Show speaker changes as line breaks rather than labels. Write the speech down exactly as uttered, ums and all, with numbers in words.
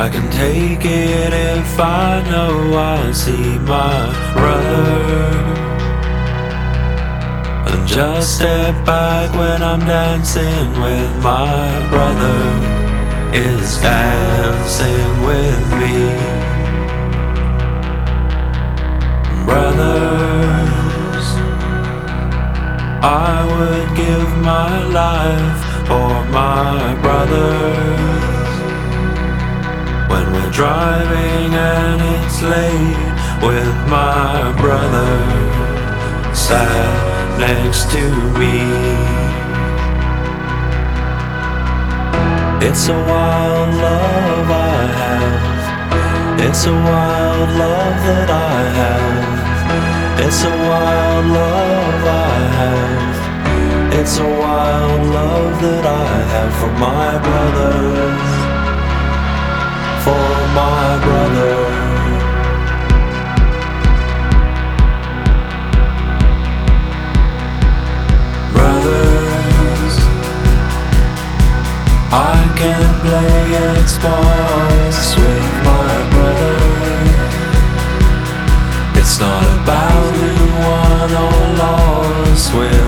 I can take it if I know I'll see my brother, and just step back when I'm dancing with my brother is dancing with me. Brothers, I would give my life for my brothers. When we're driving and it's late with my brother sat next to me. It's a wild love I have. It's a wild love that I have. It's a wild love I have. It's a wild love that I have for my brothers. For my brother. Brothers, I can play Xbox with my brother. It's not about who won or lost with